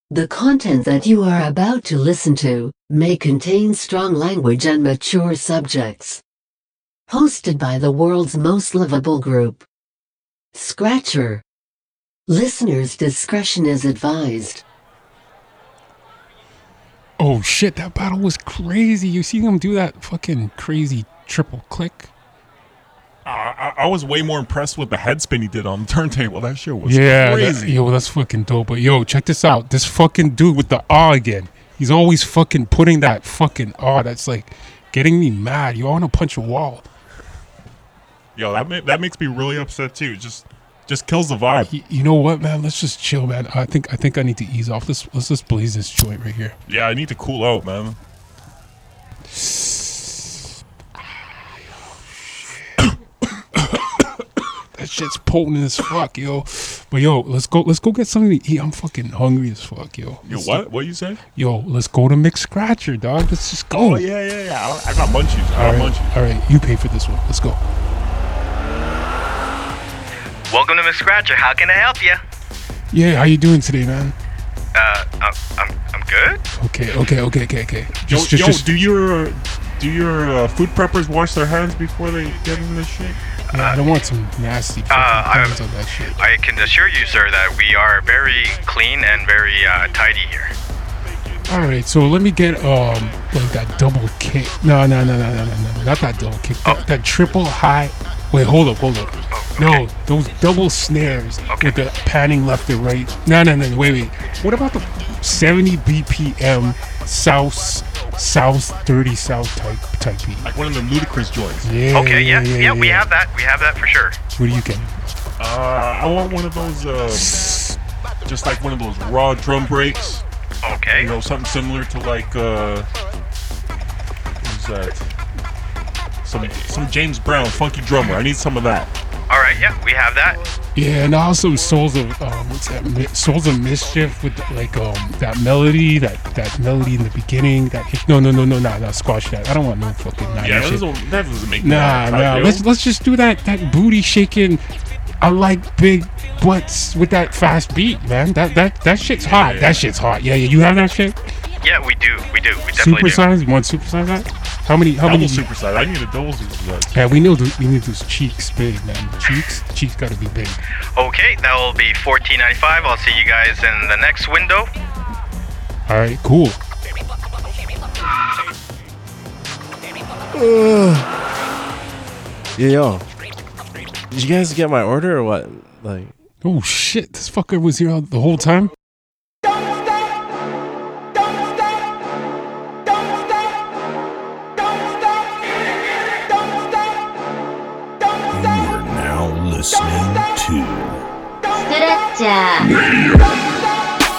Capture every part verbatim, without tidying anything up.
The content that you are about to listen to may contain strong language and mature subjects. Hosted by the world's most lovable group, Scratcher. Listeners' discretion is advised. Oh shit, that battle was crazy. You see him do that fucking crazy triple click? Uh, I, I was way more impressed with the head spin he did on the turntable. That shit was yeah, crazy. That, yo, that's fucking dope. But yo, check this out. This fucking dude with the awe again. He's always fucking putting that fucking awe that's like getting me mad. You want to punch a wall. Yo, that ma- that makes me really upset too. Just just kills the vibe. You, you know what, man? Let's just chill, man. I think I think I need to ease off. Let's let's just blaze this joint right here. Yeah, I need to cool out, man. That shit's potent as fuck, yo. But yo, let's go. Let's go get something to eat. I'm fucking hungry as fuck, yo. Yo, Let's what? do- What you say? Yo, let's go to McScratcher, dog. Let's just go. Oh yeah, yeah, yeah. I, I got munchies. I All got right, munchies. all right. You pay for this one. Let's go. Welcome to McScratcher. How can I help you? Yeah, how you doing today, man? Uh, I'm I'm, I'm good. Okay, okay, okay, okay, okay. Yo, Just, just, yo, just. do your do your uh, food preppers wash their hands before they get in this shit? Yeah, I don't want some nasty fucking Uh, I- things on that shit. I can assure you, sir, that we are very clean and very uh, tidy here. All right, so let me get um like that double kick. No, no, no, no, no, no, no, not that double kick. That, Oh. that triple high. Wait, hold up, hold up. Oh, No, okay. those double snares Okay. with the panning left and right. No, no, no, wait, wait. What about the seventy B P M South South thirty South type type beat? Like one of them ludicrous joints. Yeah. Okay, yeah, yeah, we have that. We have that for sure. What do you get? Uh, I want one of those, uh, just like one of those raw drum breaks. Okay. You know, something similar to like, uh, who's that? Some some James Brown, funky drummer. I need some of that. All right, yeah, we have that. Yeah, and also Souls of um, what's that? Mi- Souls of Mischief with like um that melody, that that melody in the beginning. That no, no, no, no, nah, nah, squash that. I don't want no fucking Yeah, nineties that shit. doesn't, that doesn't make me Nah, mad, nah. yo. Let's let's just do that that booty shaking. I like big butts with that fast beat, man. That that that shit's hot. Yeah. That shit's hot. Yeah, yeah. You have that shit? Yeah, we do. We do. We definitely do. Supersize? You want supersize that? How many? How double many? supersize. I need a double supersize. Yeah, we know the, we need those cheeks big, man. Cheeks, cheeks got to be big. Okay, that will be fourteen ninety-five. I'll see you guys in the next window. All right, cool. Yeah, yo. Did you guys get my order or what? Like, Oh shit, this fucker was here the whole time. You are now listening to スクラッチャー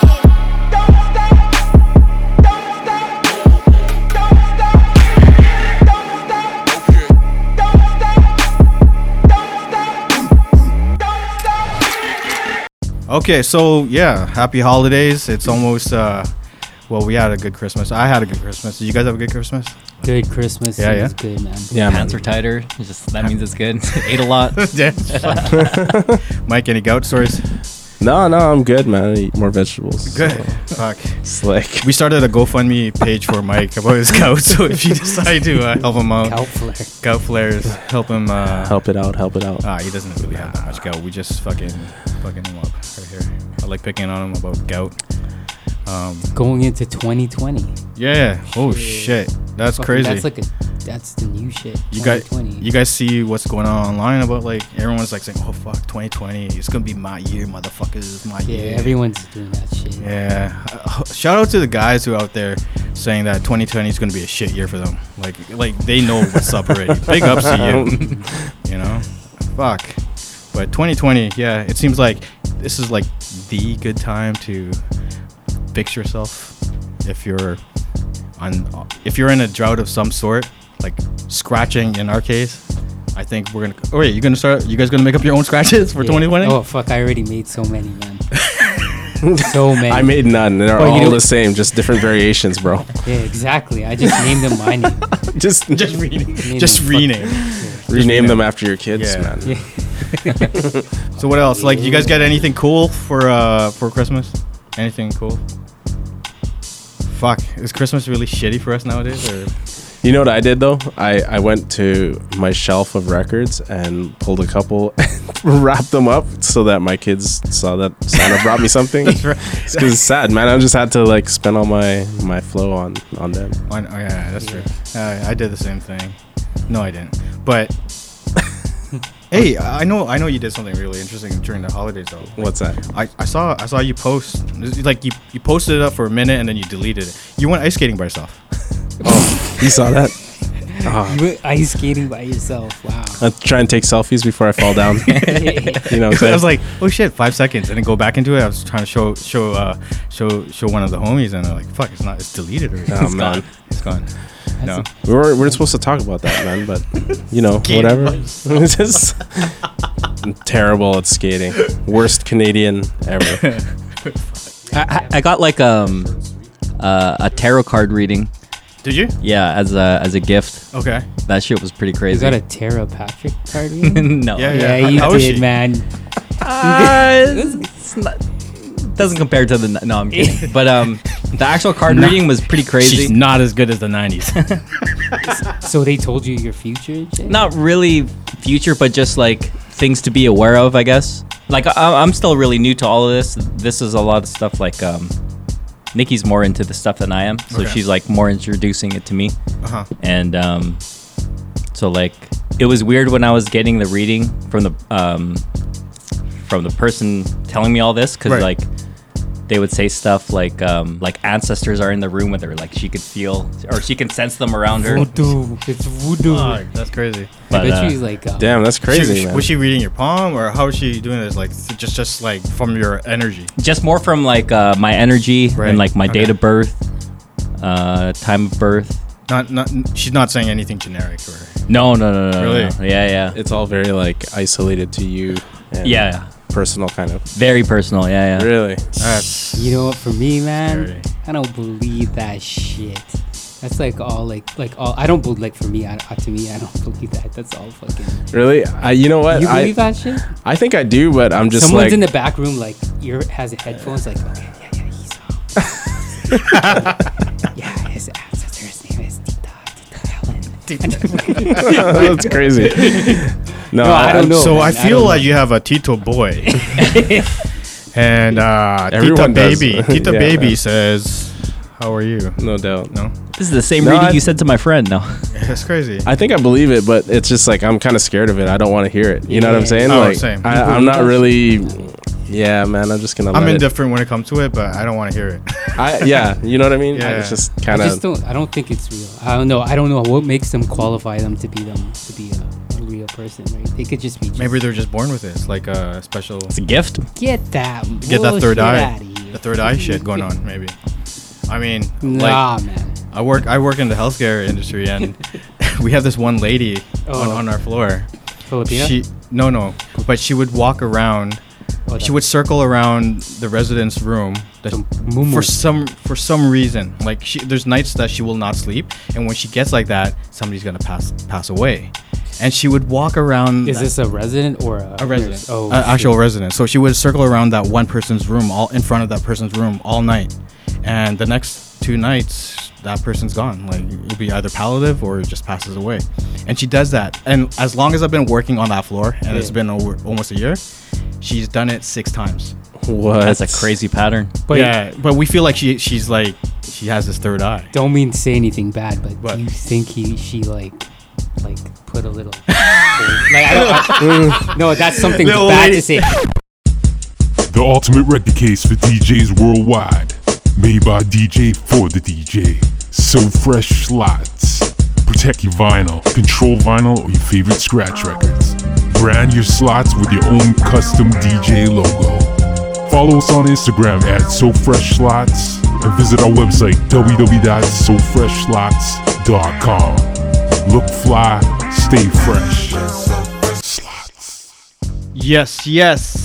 Okay, so yeah, happy holidays. It's almost uh well, we had a good Christmas. I had a good Christmas. Did you guys have a good Christmas? Good Christmas. Yeah, It yeah. was good, man. yeah, Pants man. are tighter. Just that means it's good. Ate a lot. Mike, any gout stories? No, no, I'm good, man. I eat more vegetables. Good. So, Fuck. slick. We started a GoFundMe page for Mike about his gout, so if you decide to uh, help him out, Gout flare. gout flares, help him. Uh, Help it out, help it out. Ah, he doesn't really have that much gout. We just fucking fucking him up right here. I like picking on him about gout. Um, Going into twenty twenty. yeah. Oh shit, that's Fucking- crazy. That's like a, that's the new shit. You guys, twenty twenty. you guys see what's going on online about like everyone's like saying, "Oh fuck, twenty twenty, it's gonna be my year, motherfuckers, it's my Yeah, year." everyone's doing that shit. Yeah. Uh, shout out to the guys who are out there saying that twenty twenty is gonna be a shit year for them. Like, like they know what's up already. Big ups to you. You know, fuck. But twenty twenty, yeah, it seems like this is like the good time to fix yourself if you're on if you're in a drought of some sort, like scratching in our case. I think we're gonna. Oh wait, you gonna start? You guys gonna make up your own scratches for Yeah. twenty twenty? Oh fuck! I already made so many, man. So many. I made none. They're Oh, you all know- the same, just different variations, bro. Yeah, exactly. I just named them my name. just Just rename. Name Just them rename. fucking- rename them after your kids, Yeah. man. Yeah. So what else? Like, you guys get anything cool for uh for Christmas? Anything cool? fuck, is Christmas really shitty for us nowadays? Or You know what I did though? I, I went to my shelf of records and pulled a couple and wrapped them up so that my kids saw that Santa brought me something. Because it's sad, man. I just had to like spend all my, my flow on, on them. On, oh yeah, that's true. Uh, I did the same thing. No, I didn't. But hey, I know I know you did something really interesting during the holidays though. Like, What's that? I, I saw I saw you post like you, you posted it up for a minute and then you deleted it. You went ice skating by yourself. Oh, you saw that? Oh. You went ice skating by yourself. Wow. I try and take selfies before I fall down. You know what I'm saying? I was like, oh shit, five seconds, and then go back into it. I was trying to show show uh, show show one of the homies, and they're like, fuck, it's not, it's deleted already. Oh, It's man. gone. It's gone. No, we weren't, we weren't supposed to talk about that, man, but you know, Skating whatever. by It's just I'm terrible at skating. Worst Canadian ever. I, I- I got like um uh, a tarot card reading. Did you? Yeah, as a as a gift. Okay. That shit was pretty You crazy. got a Tara Patrick card reading? No. Yeah, Yeah, yeah. you How is did, she? man. Uh, it's, it's not, doesn't compare to the no, I'm kidding. But um, the actual card No. reading was pretty crazy. She's not as good as the nineties. So they told you your future and shit? Not really future, but just like things to be aware of, I guess. Like I, I'm still really new to all of this. This is a lot of stuff like um, Nikki's more into the stuff than I am, so Okay. she's like more introducing it to me. Uh-huh. And um, so like it was weird when I was getting the reading from the um, from the person telling me all this, because Right. like they would say stuff like um, like ancestors are in the room with her, like she could feel or she can sense them around her. Voodoo. It's voodoo. Fuck, that's crazy. But, I bet uh, you like uh, Damn, that's crazy, She- man. was she reading your palm, or how was she doing this? Like th- just just like from your energy. Just more from like uh, my energy Right. and like my Okay. date of birth, uh, time of birth. Not not. She's not saying anything generic or. No, no, no, no. Really? no. Yeah, yeah. It's all very like isolated to you. And Yeah. Personal kind of. Very personal. Yeah, yeah. Really? That's You know what? For me, man, Scary. I don't believe that shit. That's like all like like all. I don't believe like for me. I, uh, to me, I don't believe that. That's all fucking. Really? I, you know what? You believe I, that shit? I think I do, but I'm just Someone's like. in the back room, like ear has headphones, like okay, yeah, yeah, he's. Uh, yeah, his ancestor, his name is Tita, Tita Helen. That's crazy. No, No, I don't know. So man, I I feel don't like know. you have a Tito boy. And uh, Tita Everyone does. Baby, Tita Yeah, Baby man. says, "How are you?" No doubt. No, This is the same No, reading I- you said to my friend. No. that's crazy. I think I believe it, but it's just like I'm kind of scared of it. I don't want to hear it. You know what I'm Yeah. saying? Oh, like, same. I, You I'm believe not that? really. Yeah, man. I'm just gonna. I'm let it. indifferent when it comes to it, but I don't want to hear it. I, yeah, you know what I mean. Yeah. It's just I kind just of. don't. I don't think it's real. I don't know. I don't know what makes them qualify them to be them to be a, a real person. Right? They could just be. Just, Maybe they're just born with it. It's like a special, It's a gift. get that. get that third bullshit eye, outta here. the third eye shit going on. Maybe. I mean, Nah, like man. I work, I work in the healthcare industry, and we have this one lady on, Oh. on our floor. Filipina? She no no, but she would walk around. Oh, She that- would circle around the resident's room that mumu. for some for some reason. Like she, there's nights that she will not sleep, and when she gets like that, somebody's gonna pass pass away, and she would walk around. Is that- this a resident or a, a resident? nurse? Oh, a- actual shit. resident. So she would circle around that one person's room, all in front of that person's room all night, and the next two nights that person's gone. Like it'll be either palliative or it just passes away, and she does that. And as long as I've been working on that floor, and it's Yeah. been over almost a year, she's done it six times. What? That's a crazy pattern. But yeah, but we feel like she she's like she has this third eye. don't mean to say anything bad, but What? do you think he she like like put a little like I don't I, no that's something Little bad lady. to say. The ultimate record case for D Js worldwide. Made by D J for the D J. So Fresh Slots. Protect your vinyl, control vinyl, or your favorite scratch records. Brand your slots with your own custom D J logo. Follow us on Instagram at So Fresh Slots and visit our website w w w dot so fresh slots dot com. Look fly, stay fresh. Slots. Yes, yes.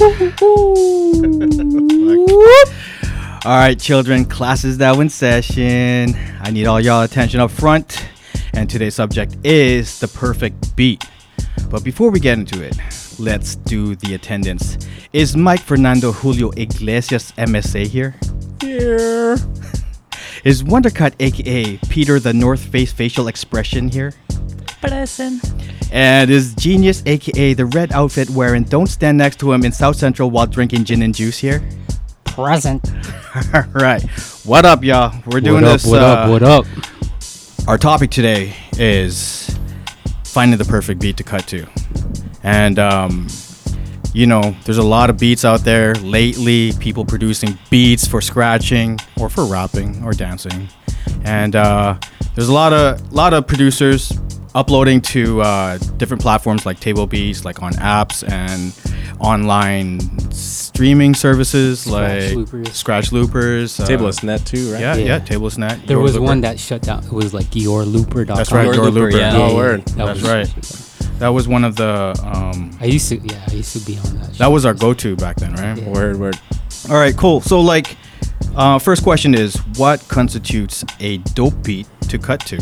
All right, children, class is now in session. I need all y'all attention up front. And today's subject is the perfect beat. But before we get into it, let's do the attendance. Is Mike Fernando Julio Iglesias M S A here? Here. Is Wondercut, aka Peter the North Face facial expression here? Present. And is Genius, aka the red outfit wearing don't stand next to him in South Central while drinking gin and juice here? Present. All right. What up, y'all? We're doing what up, this. What uh, up? What up? Our topic today is finding the perfect beat to cut to. And, um, you know, there's a lot of beats out there lately, people producing beats for scratching or for rapping or dancing. And uh, there's a lot of lot of producers uploading to uh, different platforms like Table Beats, like on apps and online streaming services Scratch like Loopers. Scratch Loopers. Uh, Tableless Net too, right? Yeah, yeah, Yeah. Tableless Net. There Your was Looper. one that shut down. It was like your looper dot com. That's right, Your Your Looper, Looper. yeah. Oh, word. That That's was- right. That was one of the. Um, I used to, yeah, I used to be on that. that was our go-to back then, right? Yeah. Word, word. All right, cool. So, like, uh, first question is, what constitutes a dope beat to cut to?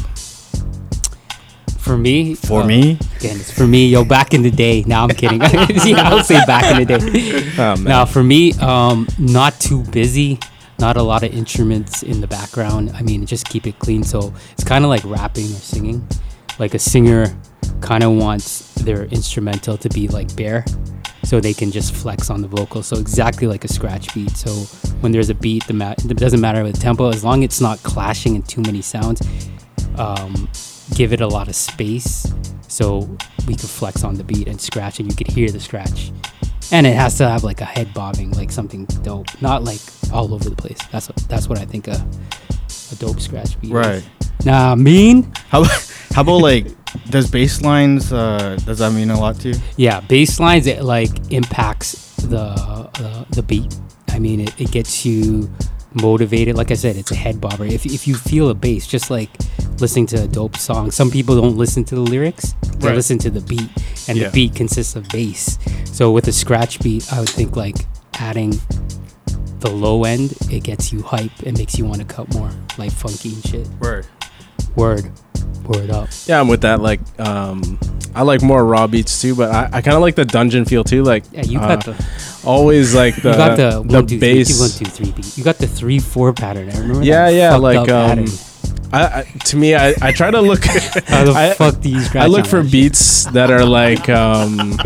For me, For uh, me, again, it's for me. Yo, back in the day. Now I'm kidding. yeah, I'll say back in the day. Oh, man. Now, for me, um, not too busy, not a lot of instruments in the background. I mean, just keep it clean. So it's kind of like rapping or singing. Like a singer kind of wants their instrumental to be like bare, so they can just flex on the vocal. So exactly like a scratch beat. So when there's a beat, the ma- it doesn't matter with the tempo, as long as it's not clashing in too many sounds. Um, give it a lot of space so we could flex on the beat and scratch, and you could hear the scratch. And it has to have like a head bobbing, like something dope, not like all over the place. That's what, that's what I think a a dope scratch beat right? is. Nah, I mean, How how about like, does bass lines? Uh, does that mean a lot to you? yeah, bass lines, it like impacts the uh, the beat. I mean, it, it gets you motivated. Like I said, it's a head bobber. If if you feel a bass, just like listening to a dope song, some people don't listen to the lyrics; they Right. listen to the beat, and Yeah. the beat consists of bass. So with a scratch beat, I would think like adding the low end, it gets you hype. It makes you want to cut more, like funky and shit. Word. Word, word up. Yeah, I'm with that. Like, um, I like more raw beats too, but I, I kind of like the dungeon feel too. Like, Yeah, you uh, got the always like the you got the, the one, two, three, bass. one, two, three beat. You got the three four pattern. I remember. Yeah, that yeah. fucked Like, up um, pattern. I, I to me, I, I try to look. How the I, fuck do you scratch? I look on for that shit? beats that are like. Um,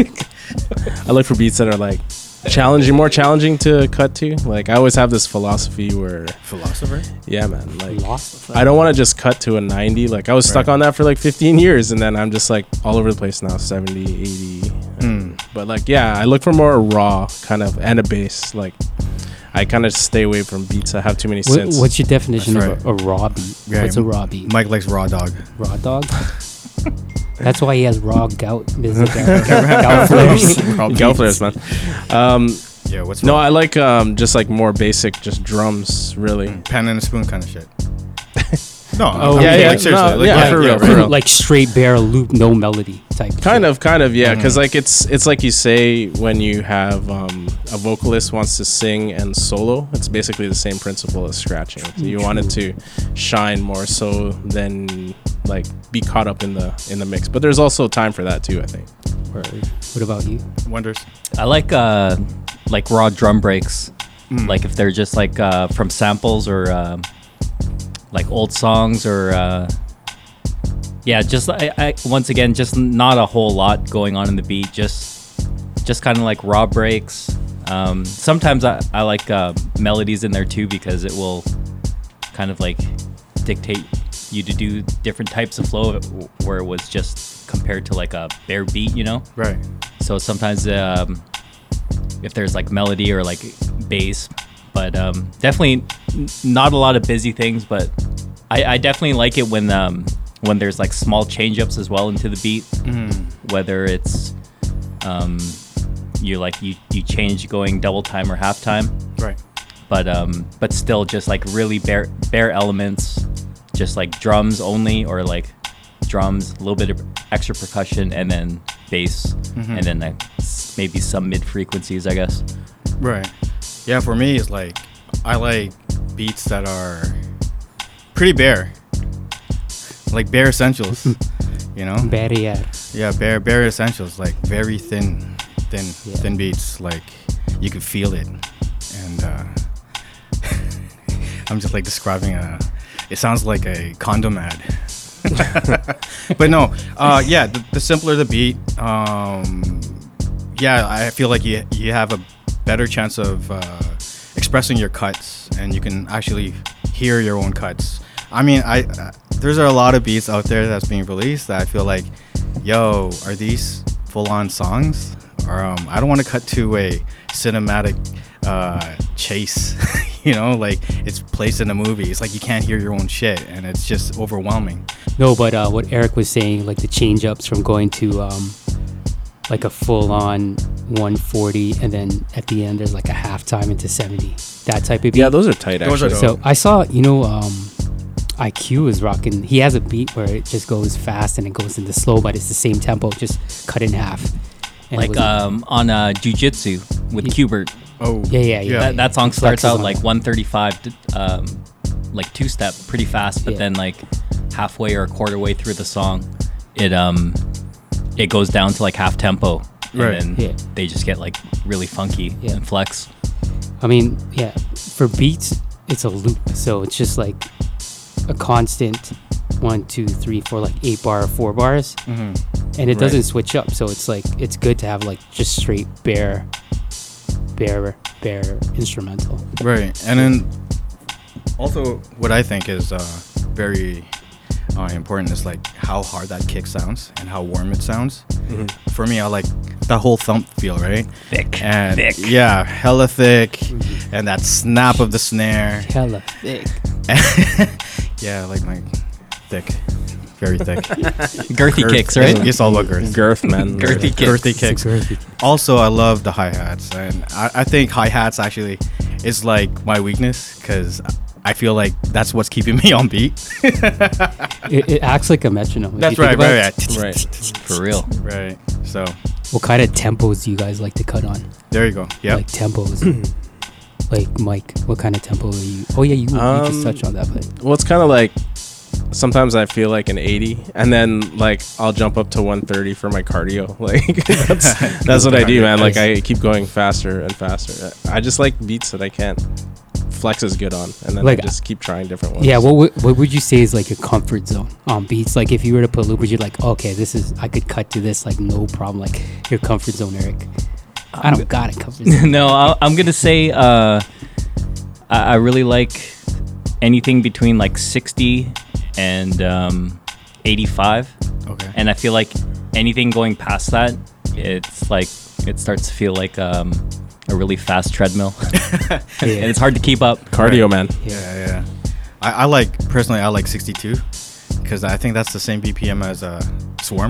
I look for beats that are like challenging, more challenging to cut to. Like, I always have this philosophy where, Philosopher. yeah, man. Like, Lost. I don't want to just cut to a ninety. Like, I was stuck Right. on that for like fifteen years, and then I'm just like all over the place now, seventy, eighty. Mm. But like, yeah, I look for more raw kind of and a bass. Like, I kind of stay away from beats that have too many What, synths. what's your definition That's of a, a raw beat? Yeah, What's a raw beat? Mike likes raw dog. Raw dog. That's why he has raw gout. Is it gout, gout flares? Gout flares, man. Um, Yeah, what's no, raw? I like um, just like more basic, just drums, really. Pen and a spoon kind of shit. No, Oh, I'm yeah, saying, yeah, like, seriously, no, like, yeah, for real, for real. Like straight bare loop, no melody type. Kind shit. of, kind of, yeah. Mm-hmm. Because like it's it's like you say when you have um, a vocalist wants to sing and solo. It's basically the same principle as scratching. So you want it to shine more so than like be caught up in the in the mix. But there's also time for that too, I think. Word. What about you? Wonders. I like uh, like raw drum breaks. Mm. Like if they're just like uh, from samples or um like old songs or uh, yeah, just I, I once again just not a whole lot going on in the beat. Just just kind of like raw breaks. Um, sometimes I, I like uh, melodies in there too because it will kind of like dictate you to do different types of flow where it was just compared to like a bare beat, you know? Right. So sometimes um, if there's like melody or like bass, but um, definitely n- not a lot of busy things. But I, I definitely like it when um, when there's like small change ups as well into the beat, Mm. whether it's um, you like you, you change going double time or half time, Right. but um, but still just like really bare bare elements, just like drums only or like drums, a little bit of extra percussion, and then bass, Mhm. and then like s- maybe some mid frequencies, I guess. Right. Yeah, for me, it's like I like beats that are pretty bare, like bare essentials. You know, Bare, yeah. yeah, bare bare essentials, like very thin, thin, Yeah. thin beats. Like you could feel it, and uh, I'm just like describing a. It sounds like a condom ad. But no, uh, yeah, the, the simpler the beat, um, yeah, I feel like you you have a better chance of uh, expressing your cuts, and you can actually hear your own cuts. I mean, I uh, there's a lot of beats out there that's being released that I feel like, yo, are these full-on songs? Or um, I don't want to cut to a cinematic uh, chase. You know, like it's placed in a movie. It's like you can't hear your own shit, and it's just overwhelming. No, but uh, what Eric was saying, like the change ups from going to um, like a full on one forty, and then at the end there's like a halftime into seventy. That type of beat. Yeah, those are tight. Actually. Those are So I saw, you know, um, I Q is rocking. He has a beat where it just goes fast and it goes into slow, but it's the same tempo, just cut in half. And it Like was- um, on uh, Jiu-Jitsu with He- Qbert. Oh, yeah, yeah, yeah. That, that song Flexes starts out on like it. one thirty-five, to, um, like two step, pretty fast, but Yeah. then like halfway or a quarter way through the song, it um, it goes down to like half tempo, and Right. then Yeah. they just get like really funky Yeah. and flex. I mean, yeah, for beats, it's a loop. So it's just like a constant one, two, three, four, like eight bar, four bars. Mm-hmm. And it Right. doesn't switch up. So it's like, it's good to have like just straight bare, bare, bare instrumental. Right. And then also what I think is uh, very uh, important is like how hard that kick sounds and how warm it sounds. Mhm. For me, I like that whole thump feel, right? Thick, And thick. yeah, hella thick, and that snap of the snare. Hella thick. Yeah, like my thick, very thick. Girthy Girth. kicks, right? It's, it's all about girth. Girth, man. Girthy kicks. Girthy kicks. Girthy. Also, I love the hi hats, and I, I think hi hats actually is like my weakness because I feel like that's what's keeping me on beat. It, it acts like a metronome. if That's you think right, about right, it. right. For real. Right. So What kind of tempos do you guys like to cut on? there you go. Yep. Like tempos. Like Mike, what kind of tempo are you? Oh yeah, you, you just Um, touched on that, but Well, it's kind of like sometimes I feel like an eighty, and then like I'll jump up to one thirty for my cardio. Like that's that's what I do, man. Like I keep going faster and faster. I just like beats that I can't flex as good on, and then Like, I just keep trying different ones. yeah, what would- what would you say is like your comfort zone on beats? Like if you were to put loopers, you're like, okay, this is I could cut to this like no problem. Like your comfort zone, Eric. I don't got a comfort zone. No, I, I'm gonna say uh, I, I really like anything between like sixty and um, eighty-five, Okay. and I feel like anything going past that, it's like it starts to feel like um, a really fast treadmill, and it's hard to keep up. Cardio, man. Yeah, yeah. I, I like personally. I like sixty-two because I think that's the same B P M as uh, Swarm.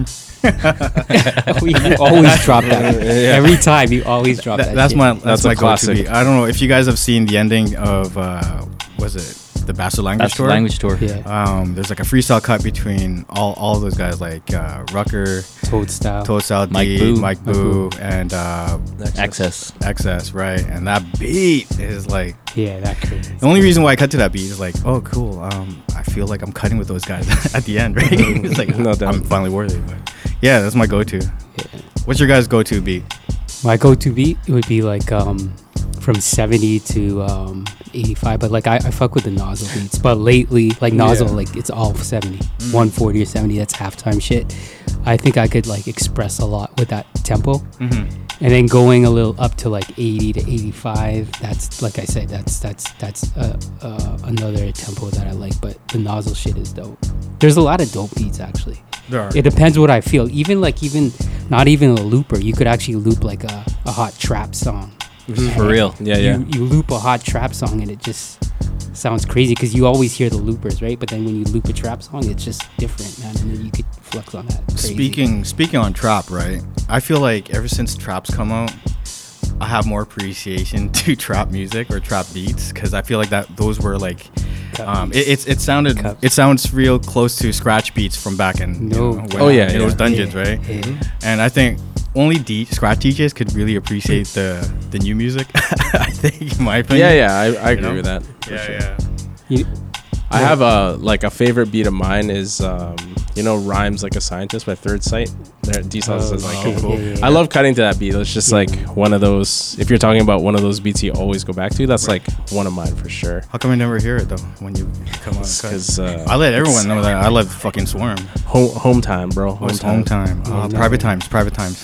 you always drop that. Every time you always drop That- that. that's shit. my that's, That's a my go-to classic. beat. I don't know if you guys have seen the ending of uh, was it the Bastard Language That's the Tour? language tour. Yeah, Um, there's like a freestyle cut between all all of those guys like uh, Rucker, Toad style. Toad Style D, Mike Boo. Mike Boo, and uh, Access. X S, right? And that beat is like Yeah, that crazy. the only reason why I cut to that beat is like, oh, cool. Um, I feel like I'm cutting with those guys at the end, right? It's like No doubt. I'm finally worthy. But yeah, that's my go-to. What's your guys' go-to beat? My go-to beat would be like um from seventy to um eighty-five, but like I, I fuck with the nozzle beats. But lately, like nozzle, Yeah. like it's all seventy, one forty or seventy. That's halftime shit. I think I could like express a lot with that tempo, Mm-hmm. and then going a little up to like eighty to eighty-five. That's like I said, that's that's that's uh, uh, another tempo that I like. But the nozzle shit is dope. There's a lot of dope beats actually. There are. It depends what I feel. Even like even not even a looper, you could actually loop like a, a hot trap song. For real. Yeah, yeah. You, you loop a hot trap song and it just sounds crazy because you always hear the loopers, right? But then when you loop a trap song, it's just different, man. And then you could flex on that. Crazy. Speaking speaking on trap, right? I feel like ever since traps come out, I have more appreciation to trap music or trap beats because I feel like that those were like, Cut um, beats. it, it's it sounded Cut. it sounds real close to scratch beats from back in you No. know, when- Oh, yeah, in yeah. those dungeons, Yeah, right? yeah. And I think only D- scratch D Js could really appreciate the the new music. I think, in my opinion. Yeah, yeah. I, I You agree know? with that. for yeah, sure. yeah. You, I have a like a favorite beat of mine is um, you know Rhymes Like a Scientist by Third Sight. There, D Styles is like, oh, cool. Yeah, yeah, yeah. I love cutting to that beat. It's just like one of those. If you're talking about one of those beats you always go back to, that's like one of mine for sure. How come I never hear it though when you come on? Because uh, I let everyone know that I love fucking Swarm. home home time, bro. Oh, it's home time. Uh, private times. Private times.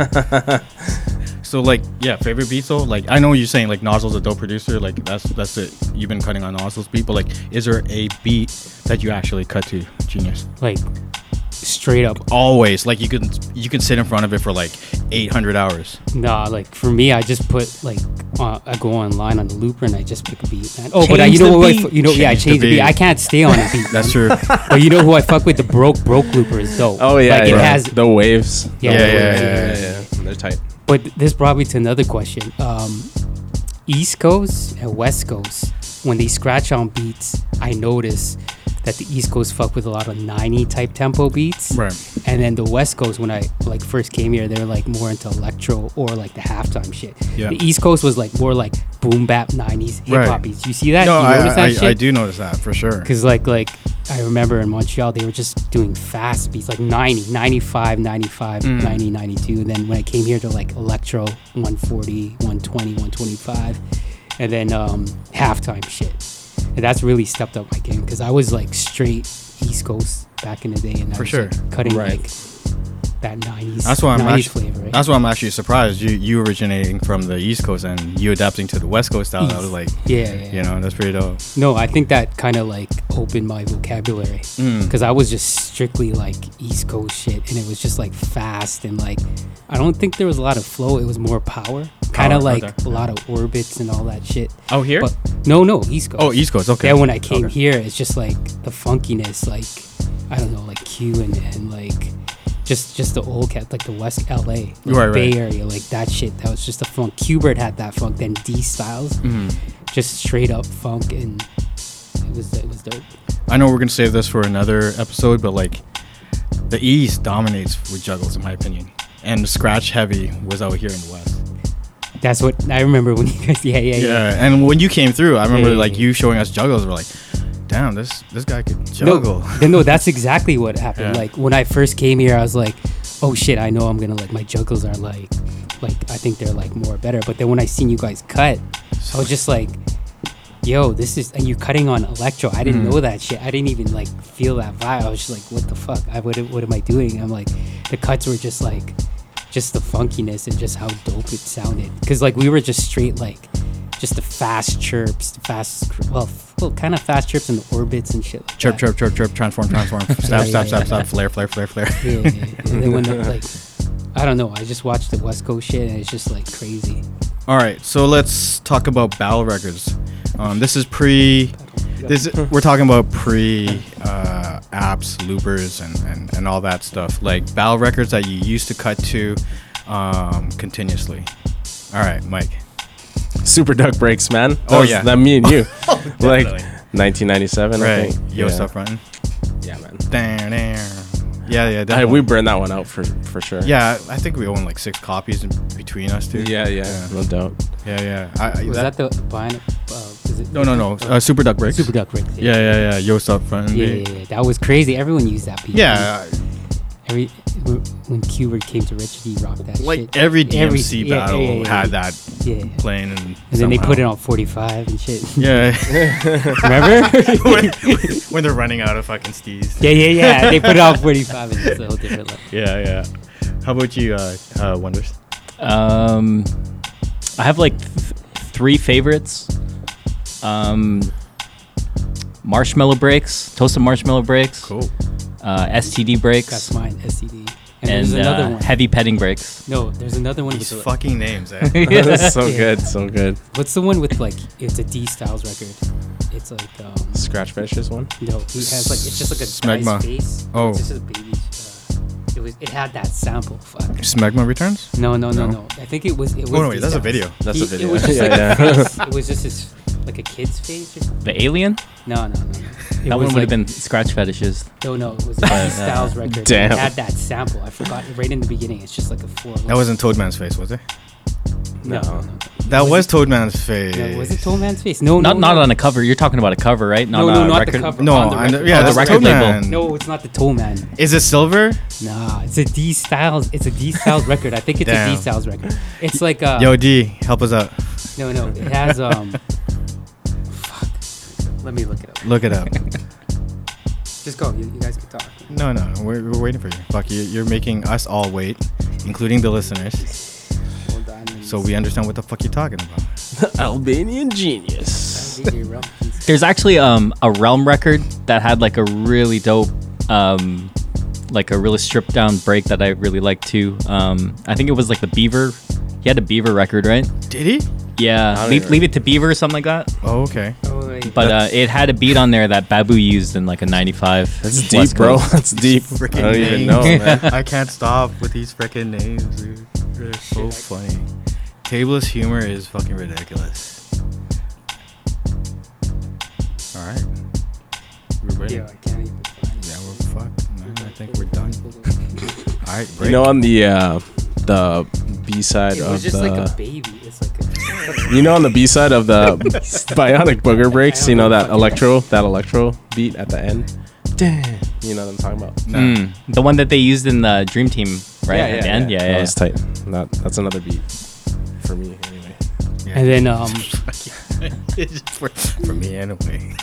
So like, yeah, favorite beats though. Like, I know you're saying like Nozzle's a dope producer. Like that's that's it. You've been cutting on Nozzle's beat, but like, is there a beat that you actually cut to, Genius? Like straight up. Always. Like you can you can sit in front of it for like eight hundred hours. Nah, like for me, I just put like uh, I go online on the looper and I just pick a beat, man. Oh, but I, Change you know the what? I beat. fu- You know, yeah, I Change the changed the beat. beat. I can't stay on a beat. That's true. But you know who I fuck with? The broke broke looper is dope. Oh yeah, like yeah. it has. the waves. Yeah, Yeah, the yeah, waves, yeah, yeah, yeah. They're tight. But this brought me to another question. Um, East Coast and West Coast, when they scratch on beats, I notice that the East Coast fuck with a lot of ninety type tempo beats. Right. And then the West Coast, when I like first came here, they were like more into electro or like the halftime shit. Yeah. The East Coast was like more like boom bap nineties hip hop Right. beats. You see that? No, you I, notice that I, shit? I do notice that for sure. Cause like like I remember in Montreal they were just doing fast beats like ninety, ninety-five, ninety-five, Mm. ninety, ninety-two. And then when I came here to like electro one forty, one twenty, one twenty-five, and then um, halftime shit. And that's really stepped up my game because I was like straight East Coast back in the day, and I For was sure. like, cutting Right. like that nineties, That's why I'm nineties actually, flavor. Right? that's why I'm actually surprised you you originating from the East Coast and you adapting to the West Coast style. I was like, yeah, yeah, you know, that's pretty dope. No, I think that kind of like opened my vocabulary Mm. because I was just strictly like East Coast shit, and it was just like fast and like I don't think there was a lot of flow. It was more power, kind Power, of like okay. a lot of orbits and all that shit. Oh, here? But no, no, East Coast. Oh, East Coast. Okay. Yeah, when I came Okay. here, it's just like the funkiness, like I don't know, like Q and, and like just just the old cat, like the West L A, like Right, Bay right. Area, like that shit. That was just the funk. Qbert had that funk. Then D Styles, Mhm. just straight up funk, and it was it was dope. I know we're gonna save this for another episode, but like the East dominates with juggles in my opinion, and the scratch heavy was out here in the West. That's what I remember when you guys. Yeah, yeah, yeah. Yeah, and when you came through, I remember Yeah, yeah, like yeah. you showing us juggles. We're like, damn, this this guy could No, juggle. then, no, that's exactly what happened. Yeah. Like when I first came here, I was like, "Oh shit, I know I'm gonna like my juggles are like, like I think they're like more better." But then when I seen you guys cut, I was just like, "Yo, this is," and you cutting on electro. I didn't Mhm. know that shit. I didn't even like feel that vibe. I was just like, "What the fuck? I what what am I doing?" I'm like, the cuts were just like, just the funkiness and just how dope it sounded. Cause like we were just straight like. Just the fast chirps, the fast, well, well kind of fast chirps and the orbits and shit. Like Chirp, that. chirp, chirp, chirp, transform, transform, stab, Yeah, stab, yeah, stab, yeah. stab, flare, flare, flare, flare. Yeah, yeah, yeah. And then when the, like, I don't know, I just watched the West Coast shit and it's just like crazy. All right, so let's talk about Battle Records. Um, this is pre. This we're talking about pre uh, apps, loopers, and, and and all that stuff. Like Battle Records that you used to cut to um, continuously. All right, Mike. Super Duck Breaks, man. That Oh, was- yeah. that me and you, like Definitely. nineteen ninety-seven. I Right. think. Yo, yeah. stuff running. Yeah, man. Damn, damn. Yeah, yeah, I, definitely. we burned that one out for for sure. Yeah, I think we own like six copies in between us two. Yeah, yeah, no doubt. Yeah, yeah. I, I, Was that, the behind? Uh, is it, No, no, no. Uh, Super Duck Breaks. Super Duck Breaks. Yeah, yeah, yeah. Yo, stuff running. Yeah, yeah, yeah. That was crazy. Everyone used that beat. Yeah. Every when Qbert came to Richard, he rocked that Like shit. every D M C yeah, battle yeah, yeah, yeah. had that Yeah. playing, and, And then they somehow- put it on forty-five and shit. Yeah. Remember? when, when they're running out of fucking steez. Yeah, yeah, yeah. They put it on forty-five and it's a whole different level. Yeah, yeah. How about you, uh, uh, Wonders? Um, I have like th- three favorites. Um, marshmallow breaks, toasted marshmallow breaks. Cool. Uh, S T D breaks. That's mine, S C D. And, And there's another uh, one. heavy petting breaks. No, there's another one. These with the- fucking names, eh? So Yeah. good, so good. What's the one with like? It's a D Styles record. It's like um. Scratch Fetishes one. No, it has like it's just like a Smegma. guy's face. Oh. It's just a baby's. Uh, it was. It had that sample. Fuck. Smegma Returns? No, no, no, No. no. I think it was. It was Oh, no, wait, D that's a Styles. video. That's He- a video. It was just like Yeah, a yeah. face. It was just his, like a kid's face or something. The Alien. No, no, no, no. It That was one would like- have been Scratch Fetishes. No, no, it was a D Styles record. Damn. It had that sample. I forgot right in the beginning. It's just like a four. That wasn't Toadman's face, was it? No, no, no. That was, Was it- Toadman's face. No, was it Toadman's face? No, not no, not no. on a cover. You're talking about a cover, right? No, Not no, a not record. the cover. No, on the I know- record. yeah, Oh, the that's record label. Toadman. No, it's not the Toadman. Is it silver? Nah, it's a D Styles. It's a D Styles record. I think it's Damn. a D Styles record. It's like uh, Yo, D, help us out. no, no, it has um. fuck. Let me look it up. Look it up. Just go. You, you guys can talk. No, no, we're, we're waiting for you. Fuck, you, you're making us all wait, including the listeners, Hold on. so we understand what the fuck you're talking about. Albanian genius. There's actually um a Realm record that had like a really dope um like a really stripped down break that I really liked too. Um, I think it was like the Beaver. He had a Beaver record, right? Did he? Yeah, don't leave, even- leave it to Beaver or something like that. Oh, okay. Oh, wait. But uh, it had a beat on there that Babu used in like a ninety-five. That's West deep, bro. Coast. That's deep. I Freaking don't even names. know, man. I can't stop with these freaking names, dude. They're so funny. Table's humor is fucking ridiculous. All right. We're ready. Yeah, I can't even find it. Yeah, we're fucked. Man, I think we're done. All right, break. You know, on the uh, the B side It of was just the, like a baby. It's like a. you know, on the B side of the Bionic Booger Breaks, you know that electro, that electro beat at the end. Damn, you know what I'm talking about? Mm, the one that they used in the Dream Team, right? At the end? Yeah, yeah. That yeah. was tight. That, that's another beat for me, anyway. And then um, for, for me anyway.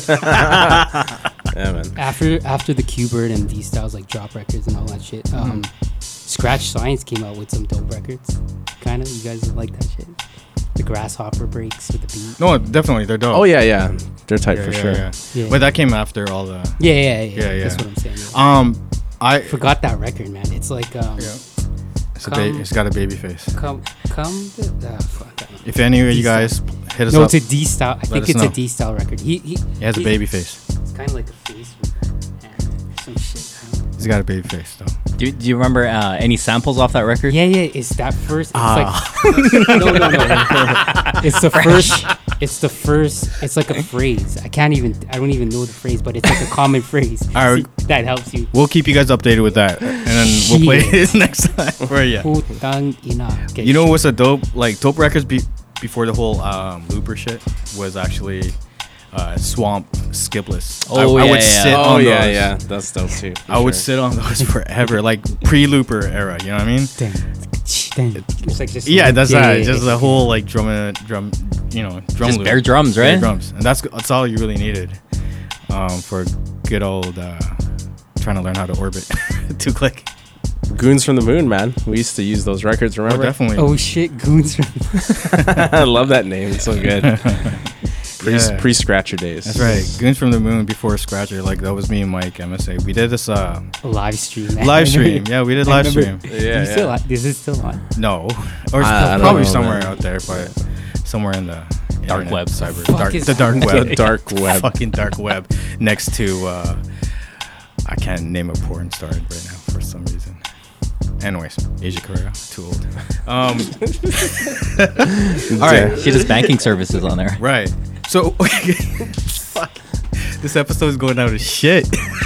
Yeah, man. after after the Q-Bird and D Styles like drop records and all that shit, um, Scratch Science came out with some dope records. Kind of, you guys like that shit? The Grasshopper breaks with the beat. No, definitely they're dope. Oh yeah, yeah, they're tight Yeah, for yeah, sure. yeah. Yeah. But that came after all the. Yeah, yeah, yeah. Yeah, yeah. That's what I'm saying. Yeah. Um, I Forgot that record, man. It's like um, Yeah. It's, a Come- ba- it's got a baby face. come, come. The, uh, fuck, I don't know. If any of you D-Style. guys hit us No, up, it's a D style. I think us it's know. a D style record. He he. he has a he- baby face. It's kind of like a face with a hand or some shit. I don't know. He's got a baby face though. Do, do you remember uh, any samples off that record? Yeah, yeah. It's that first. It's Ah. like no, no, no. It's the first. It's the first. It's like a phrase. I can't even. I don't even know the phrase, but it's like a common phrase. All right. See, that helps you. We'll keep you guys updated with that, and then we'll play it next time for you. Putang ina. Okay, You know shit. what's a dope like dope records be- before the whole um, looper shit was actually uh, Swamp Skipless. Oh, I, I yeah, would yeah. sit Oh on yeah, those. yeah, that's dope too. for I would sure. sit on those forever, like pre-looper era. You know what I mean? Dang. Dang. It's like just. Yeah, that's yeah, that. yeah, Just yeah. the whole like drum, and drum, you know, drum Just loop. bare drums, Bare right? drums, and that's that's all you really needed um, for good old uh, trying to learn how to orbit. Two click. Goons from the Moon, man. We used to use those records. Oh, Remember? definitely. Oh shit, goons. I love that name. It's so good. Pre Yeah. pre Scratcher days. That's right. Goons from the Moon before Scratcher. Like that was me and Mike M S A. We did this uh, live stream. man. live stream. Yeah, we did I live remember- stream. Yeah, You still yeah. on- Is it still on? No, or I- I don't probably know, somewhere man. out there, but somewhere in the Dark internet, web. cyber, Fuck dark, is the dark that? web, The dark web. fucking dark web, next to uh, I can't name a porn star right now for some reason. Anyways, Asia Korea, too old. Um, all right, She does banking services on there. right. So, fuck, this episode is going out of shit.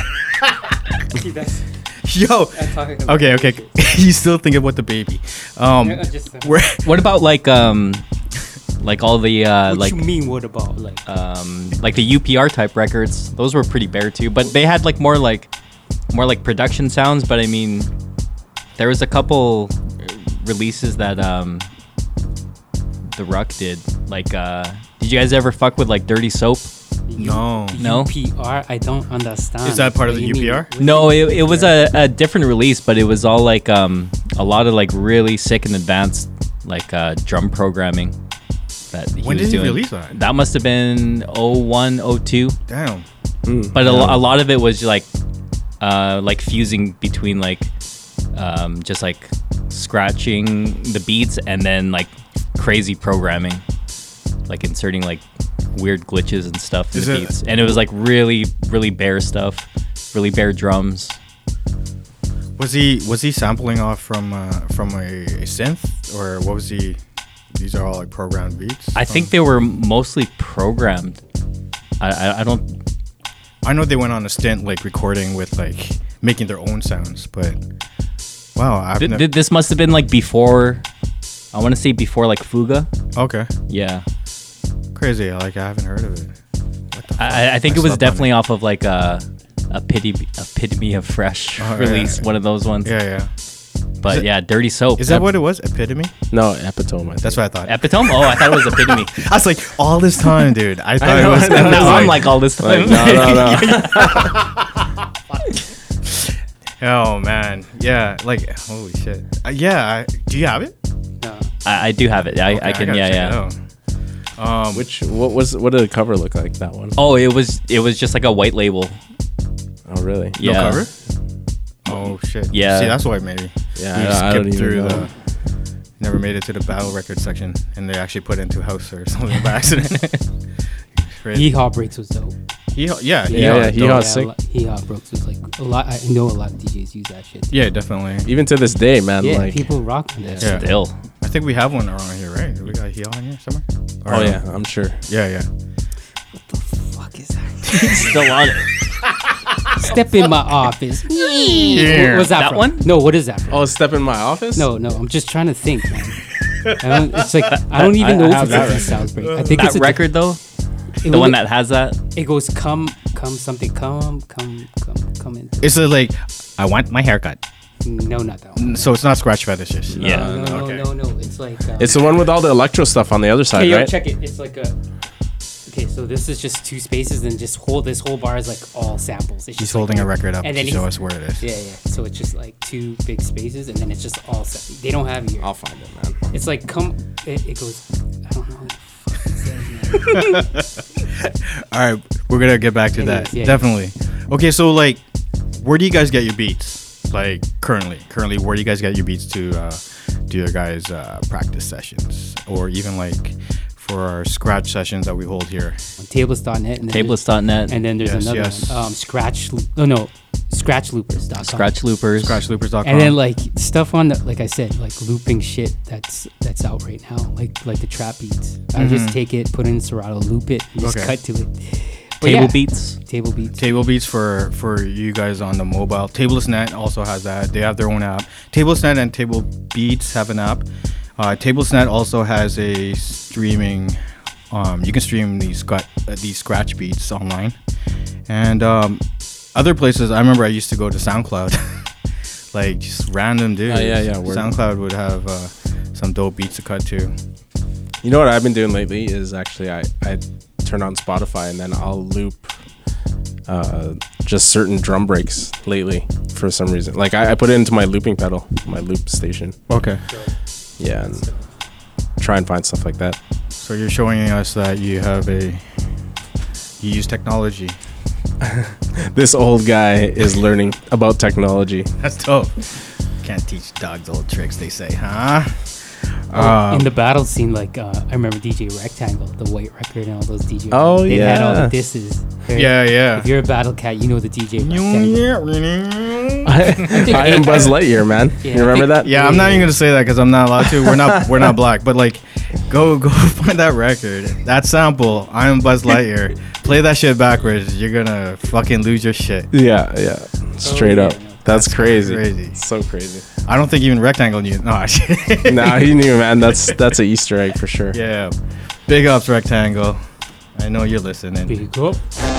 Yo, okay, okay. You still thinking about the baby? Um, we're What about like um, like all the uh, What like you mean? What about like? um, like the U P R type records? Those were pretty bare too, but they had like more like more like production sounds. But I mean, there was a couple releases that um, the Ruck did. Like, uh, did you guys ever fuck with like Dirty Soap? no. No? U P R? I don't understand. Is that part of What the you mean? U P R? What No, is it, it was a, a different release, but it was all like um, a lot of like really sick and advanced like uh, drum programming that he When was did he doing. release that? That must have been oh one, oh two. Damn. But a, lo- a lot of it was like uh, like fusing between like um, just like scratching the beats and then like crazy programming, like inserting like weird glitches and stuff in Is the it- beats. And it was like really, really bare stuff, really bare drums. Was he was he sampling off from uh, from a, a synth, or what was he? These are all like programmed beats. I think they were mostly programmed. I, I, I don't. I know they went on a stint like recording with like making their own sounds, but wow, I've Th- ne- th- this must have been like before I want to say before like Fuga. Okay. Yeah. Crazy. Like I haven't heard of it. What the fuck? I, I think I it was slept on definitely off of like a epitome, epitome of fresh Oh, release, yeah. one of those ones. Yeah, yeah. But Is it- yeah, Dirty Soap. Is that what it was? Epitome? No, Epitome. I think. That's what I thought. Epitome? Oh, I thought it was Epitome. I was like, all this time, dude. I thought know, it was. I know. I was Now I'm like, like all this time. Like, no, no, no. oh man, yeah. Like, holy shit. Uh, yeah. I, do you have it? No. I, I do have it. I, Okay, I can. gotta Yeah, check yeah. it out. Um, Which what was what did the cover look like? That one? Oh, it was it was just like a white label. Oh, really? no Yeah. cover? Oh shit. Yeah. See, that's why maybe. Yeah, You I, I don't skipped even through know. the. Never made it to the battle record section, and they actually put it into house or something by accident. Crazy. Yeehaw Breaks was dope. Hee-haw- yeah, Yeah, yeah, dope. Hee-Haw sick. Yeehaw Breaks was like a lot. I know a lot of D Js use that shit. Yeah, definitely. Even to this day, man. Yeah, like, people rock with that. Yeah. Still. I think we have one around here, right? We got a Hee-haw in here somewhere? Or oh no? yeah, I'm sure. Yeah, yeah. Fuck is that? Still on it. Step in my office. Yeah. What was that, That from? one? No, what is that from? Oh, step in my office? No, no, I'm just trying to think, man. I don't, it's like I don't even I- know I if have it's a that freestyle break. I think That it's a record though, it the one look- that has that. it goes come, come something, come, come, come, come in. It's uh, like, I want my haircut. No, not that one. So it's not scratch fetishes. Yeah. No, no, okay. no, no, no. It's like uh, It's the one with all the electro stuff on the other side, okay, yo, right? check it. It's like a. Okay, so this is just two spaces, and just whole this whole bar is like all samples. It's He's just like- holding a record up and to then show he's- us where it is. Yeah, yeah. So it's just like two big spaces, and then it's just all set. They don't have it here. I'll find it, man. It's like come. It, it goes. I don't know. What the fuck it says, man. All right, we're gonna get back to Anyways, that. yeah, yeah. Definitely. Okay, so like, where do you guys get your beats? Like currently, currently, where do you guys get your beats to uh, do your guys' uh, practice sessions, or even like for our scratch sessions that we hold here? On tablets dot net. And then Tablets dot net. there's- And then there's Yes, another yes. one. Um, scratch. Oh no, scratch loopers dot com. Scratch loopers. scratch loopers dot com. And then like stuff on the like I said, like looping shit that's that's out right now, like like the trap beats. I just take it, put it in Serato, loop it, and just Okay. cut to it. But Table yeah, beats. Table beats. Table Beats for for you guys on the mobile. Tableless Net also has that. They have their own app. Tableless Net and Table Beats have an app. Uh, Tableless Net also has a streaming. Um, you can stream these scratch uh, these scratch beats online, and um, other places. I remember I used to go to SoundCloud, like just random dudes. Oh, yeah, yeah, word. SoundCloud would have uh, some dope beats to cut to. You know what I've been doing lately is actually I, I turn on Spotify and then I'll loop uh, just certain drum breaks lately for some reason. Like I, I put it into my looping pedal, my loop station. Okay. Yeah, and try and find stuff like that. So you're showing us that you have a you use technology. This old guy is learning about technology. That's dope. Can't teach dogs old tricks, they say, huh? Oh, Um, in the battle scene, like uh, I remember D J Rectangle, the White Record, and all those D Js. Oh, they had all yeah. the disses. right? Yeah, yeah. If you're a battle cat, you know the D J Rectangle. I, I am Buzz Lightyear, man. Yeah, You remember that? Yeah, I'm not even gonna say that because I'm not allowed to. We're not we're not black, but like, go go find that record, that sample. I am Buzz Lightyear. Play that shit backwards. You're gonna fucking lose your shit. Yeah, yeah. Straight yeah, up. no. That's, crazy. crazy. So crazy. I don't think even Rectangle knew. No, actually. Nah, he knew, man. That's that's an Easter egg for sure. Yeah. Big ups, Rectangle. I know you're listening. Big up.